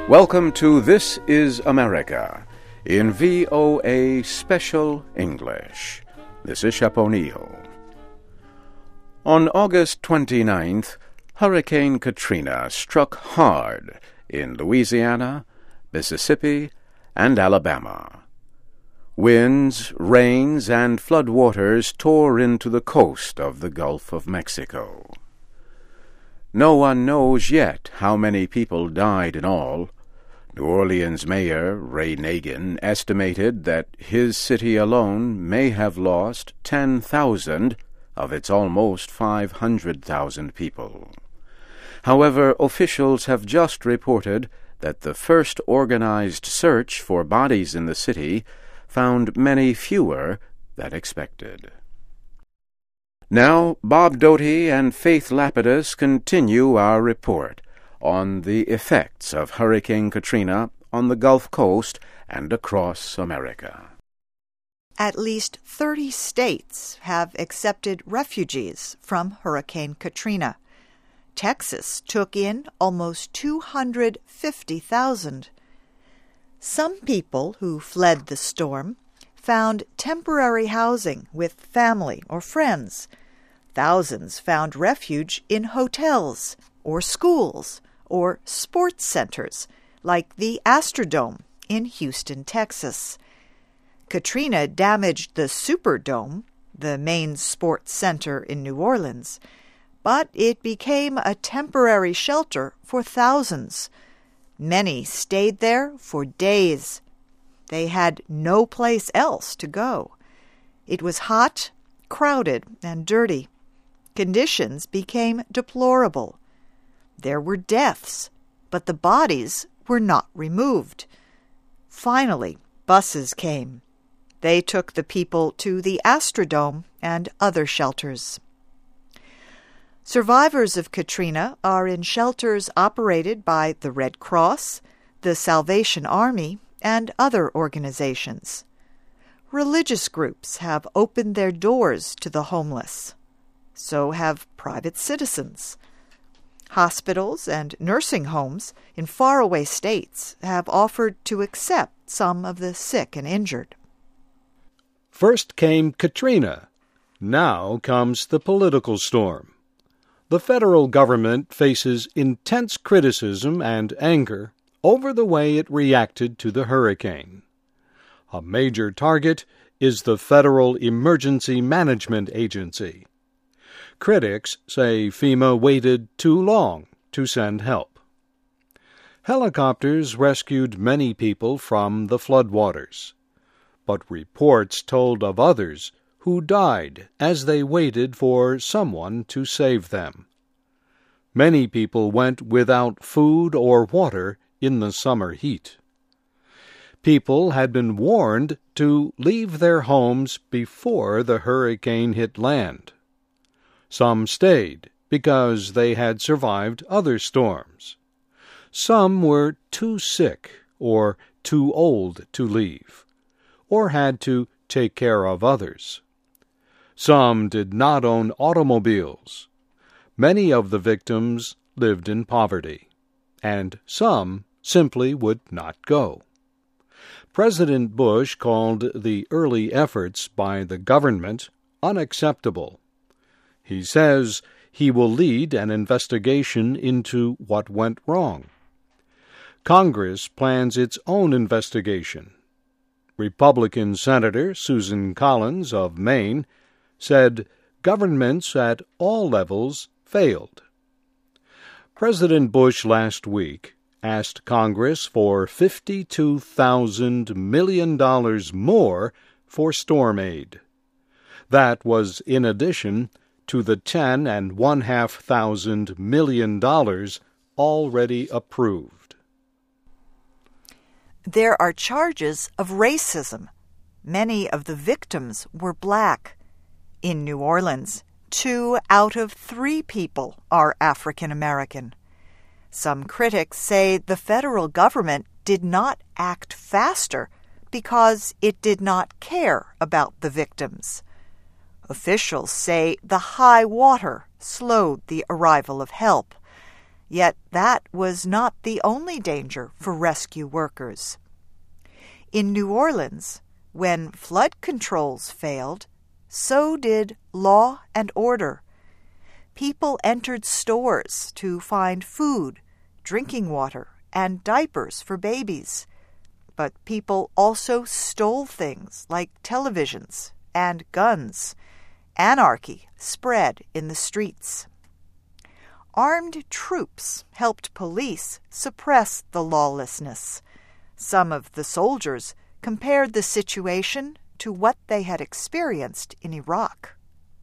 Welcome to This is America in VOA Special English. This is Shep O'Neill. On August 29th, Hurricane Katrina struck hard in Louisiana, Mississippi, and Alabama. Winds, rains, and floodwaters tore into the coast of the Gulf of Mexico. No one knows yet how many people died in all. New Orleans Mayor Ray Nagin estimated that his city alone may have lost 10,000 of its almost 500,000 people. However, officials have just reported that the first organized search for bodies in the city found many fewer than expected. Now, Bob Doty and Faith Lapidus continue our report on the effects of Hurricane Katrina on the Gulf Coast and across America. At least 30 states have accepted refugees from Hurricane Katrina. Texas took in almost 250,000. Some people who fled the storm found temporary housing with family or friends. Thousands found refuge in hotels or schools or sports centers like the Astrodome in Houston, Texas. Katrina damaged the Superdome, the main sports center in New Orleans, but it became a temporary shelter for thousands. Many stayed there for days. They had no place else to go. It was hot, crowded, and dirty. Conditions became deplorable. There were deaths, but the bodies were not removed. Finally, buses came. They took the people to the Astrodome and other shelters. Survivors of Katrina are in shelters operated by the Red Cross, the Salvation Army, and other organizations. Religious groups have opened their doors to the homeless. So have private citizens. Hospitals and nursing homes in faraway states have offered to accept some of the sick and injured. First came Katrina. Now comes the political storm. The federal government faces intense criticism and anger over the way it reacted to the hurricane. A major target is the Federal Emergency Management Agency. Critics say FEMA waited too long to send help. Helicopters rescued many people from the floodwaters, but reports told of others who died as they waited for someone to save them. Many people went without food or water in the summer heat. People had been warned to leave their homes before the hurricane hit land. Some stayed because they had survived other storms. Some were too sick or too old to leave, or had to take care of others. Some did not own automobiles. Many of the victims lived in poverty, and some simply would not go. President Bush called the early efforts by the government unacceptable. He says he will lead an investigation into what went wrong. Congress plans its own investigation. Republican Senator Susan Collins of Maine said governments at all levels failed. President Bush last week asked Congress for $52,000 million more for storm aid. That was in addition to the $10,500 million already approved. There are charges of racism. Many of the victims were black. In New Orleans, 2 out of 3 people are African American. Some critics say the federal government did not act faster because it did not care about the victims. Officials say the high water slowed the arrival of help. Yet that was not the only danger for rescue workers. In New Orleans, when flood controls failed, so did law and order. People entered stores to find food, drinking water, and diapers for babies. But people also stole things like televisions and guns. Anarchy spread in the streets. Armed troops helped police suppress the lawlessness. Some of the soldiers compared the situation to what they had experienced in Iraq.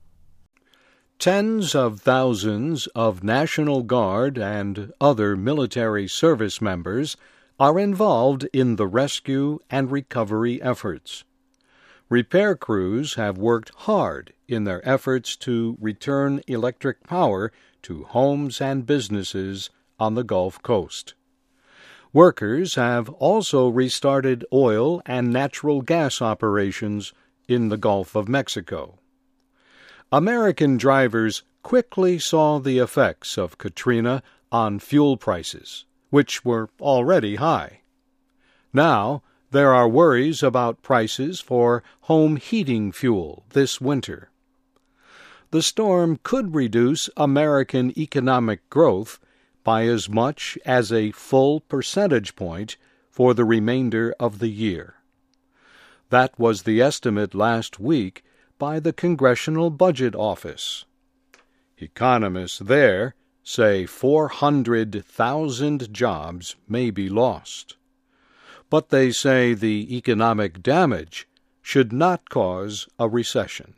Tens of thousands of National Guard and other military service members are involved in the rescue and recovery efforts. Repair crews have worked hard in their efforts to return electric power to homes and businesses on the Gulf Coast. Workers have also restarted oil and natural gas operations in the Gulf of Mexico. American drivers quickly saw the effects of Katrina on fuel prices, which were already high. Now, there are worries about prices for home heating fuel this winter. The storm could reduce American economic growth by as much as a full percentage point for the remainder of the year. That was the estimate last week by the Congressional Budget Office. Economists there say 400,000 jobs may be lost. But they say the economic damage should not cause a recession.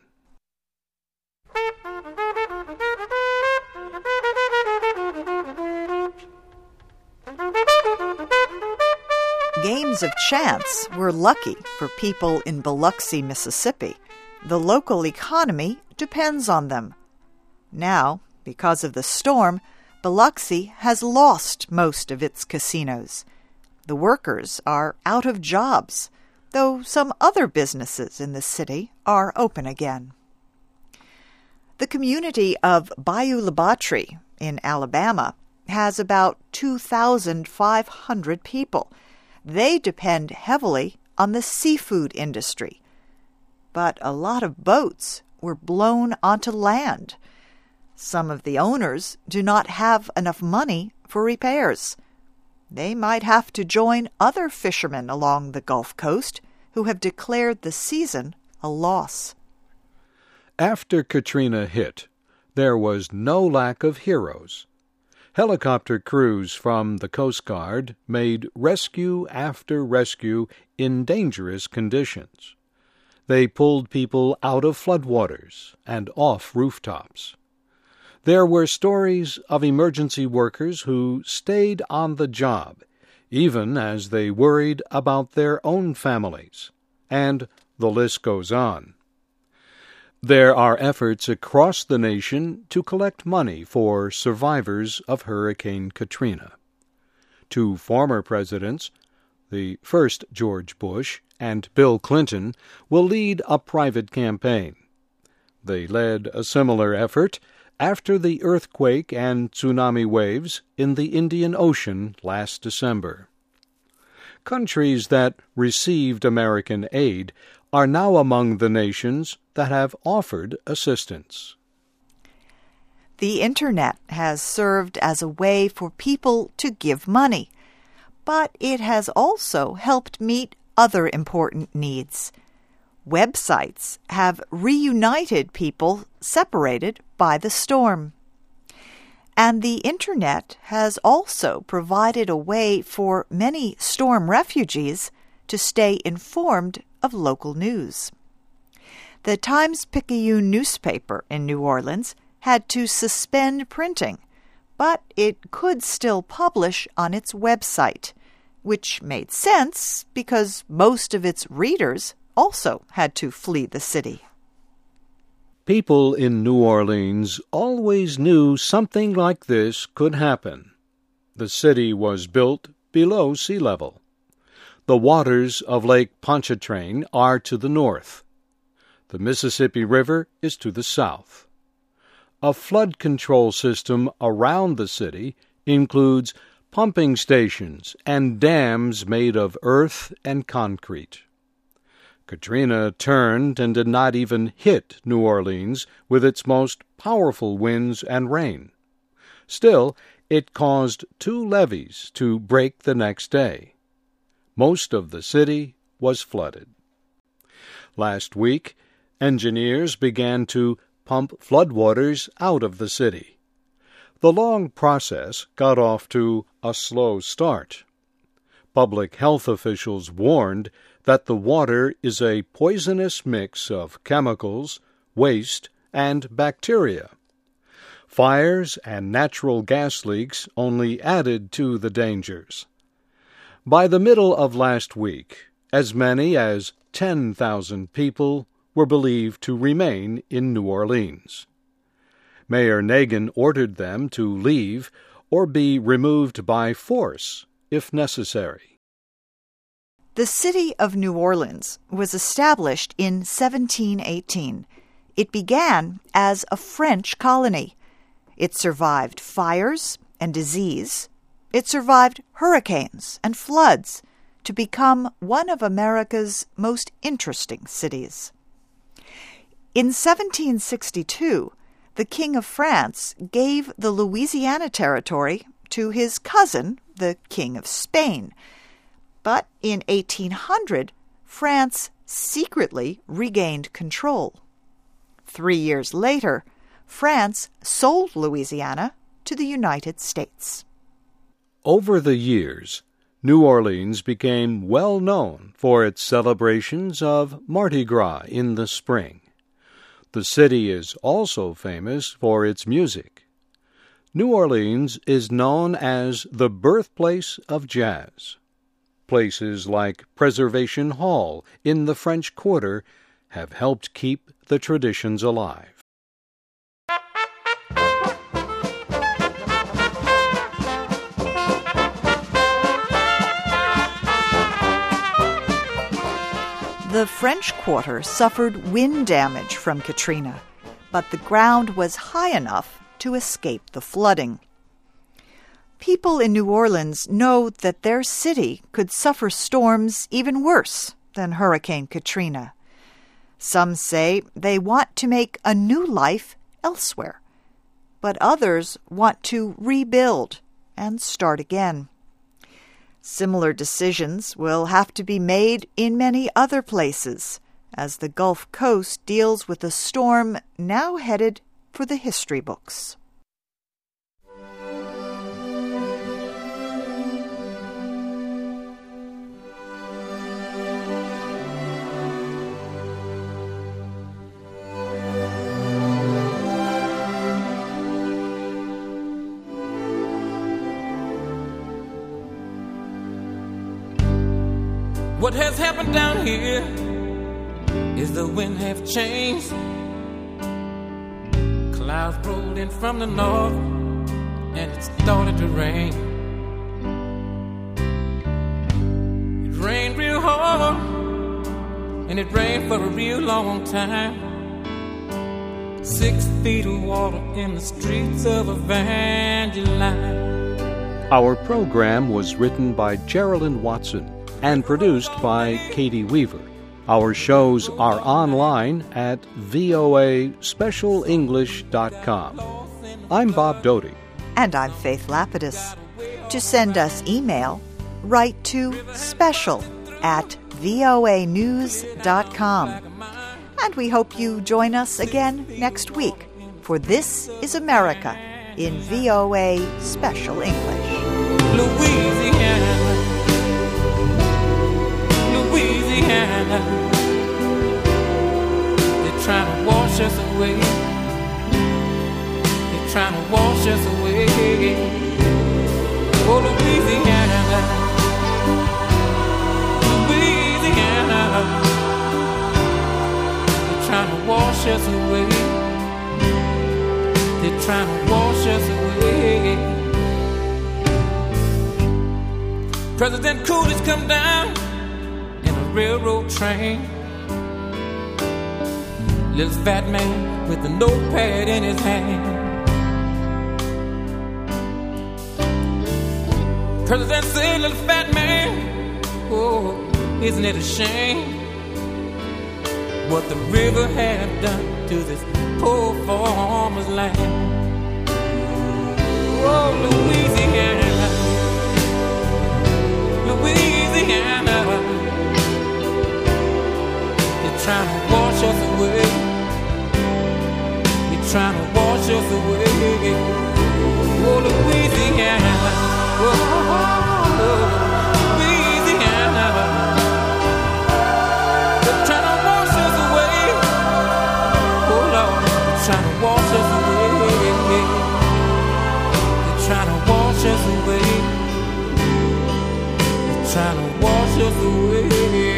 Games of chance were lucky for people in Biloxi, Mississippi. The local economy depends on them. Now, because of the storm, Biloxi has lost most of its casinos. The workers are out of jobs, though some other businesses in the city are open again. The community of Bayou La Batre in Alabama has about 2,500 people. They depend heavily on the seafood industry. But a lot of boats were blown onto land. Some of the owners do not have enough money for repairs. They might have to join other fishermen along the Gulf Coast who have declared the season a loss. After Katrina hit, there was no lack of heroes. Helicopter crews from the Coast Guard made rescue after rescue in dangerous conditions. They pulled people out of floodwaters and off rooftops. There were stories of emergency workers who stayed on the job, even as they worried about their own families. And the list goes on. There are efforts across the nation to collect money for survivors of Hurricane Katrina. Two former presidents, the first George Bush and Bill Clinton, will lead a private campaign. They led a similar effort after the earthquake and tsunami waves in the Indian Ocean last December. Countries that received American aid are now among the nations that have offered assistance. The Internet has served as a way for people to give money, but it has also helped meet other important needs. Websites have reunited people separated by the storm. And the Internet has also provided a way for many storm refugees to stay informed of local news. The Times-Picayune newspaper in New Orleans had to suspend printing, but it could still publish on its website, which made sense because most of its readers also had to flee the city. People in New Orleans always knew something like this could happen. The city was built below sea level. The waters of Lake Pontchartrain are to the north. The Mississippi River is to the south. A flood control system around the city includes pumping stations and dams made of earth and concrete. Katrina turned and did not even hit New Orleans with its most powerful winds and rain. Still, it caused 2 levees to break the next day. Most of the city was flooded. Last week, engineers began to pump floodwaters out of the city. The long process got off to a slow start. Public health officials warned that the water is a poisonous mix of chemicals, waste, and bacteria. Fires and natural gas leaks only added to the dangers. By the middle of last week, as many as 10,000 people were believed to remain in New Orleans. Mayor Nagin ordered them to leave or be removed by force if necessary. The city of New Orleans was established in 1718. It began as a French colony. It survived fires and disease. It survived hurricanes and floods to become one of America's most interesting cities. In 1762, the King of France gave the Louisiana Territory to his cousin, the King of Spain. But in 1800, France secretly regained control. 3 years later, France sold Louisiana to the United States. Over the years, New Orleans became well known for its celebrations of Mardi Gras in the spring. The city is also famous for its music. New Orleans is known as the birthplace of jazz. Places like Preservation Hall in the French Quarter have helped keep the traditions alive. The French Quarter suffered wind damage from Katrina, but the ground was high enough to escape the flooding. People in New Orleans know that their city could suffer storms even worse than Hurricane Katrina. Some say they want to make a new life elsewhere, but others want to rebuild and start again. Similar decisions will have to be made in many other places as the Gulf Coast deals with a storm now headed for the history books. What has happened down here is the wind have changed. Clouds rolled in from the north and it started to rain. It rained real hard and it rained for a real long time. 6 feet of water in the streets of Evangeline. Our program was written by Geraldine Watson and produced by Katie Weaver. Our shows are online at voaspecialenglish.com. I'm Bob Doty. And I'm Faith Lapidus. To send us email, write to special@voanews.com. And we hope you join us again next week for This is America in VOA Special English. Louisiana, they're trying to wash us away. They're trying to wash us away. Oh, Louisiana, they're trying to wash us away. They're trying to wash us away. President Coolidge come down railroad train. Little fat man with a notepad in his hand. curses and sin, little fat man. Oh, isn't it a shame what the river have done to this poor farmer's land? Oh, Louisiana, Louisiana, you're trying to wash us away. You're trying to wash us away. Oh, Louisiana, oh, Louisiana, you're trying to wash us away. Oh, Lord, you're trying to wash us away. You're trying to wash us away. You're trying to wash us away.